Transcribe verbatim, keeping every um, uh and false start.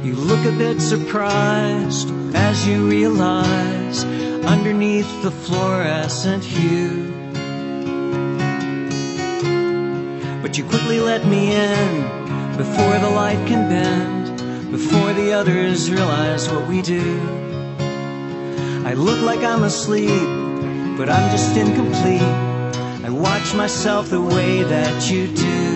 You look a bit surprised as you realize underneath the fluorescent hue. But you quickly let me in before the light can bend, before the others realize what we do. I look like I'm asleep, but I'm just incomplete. I watch myself the way that you do.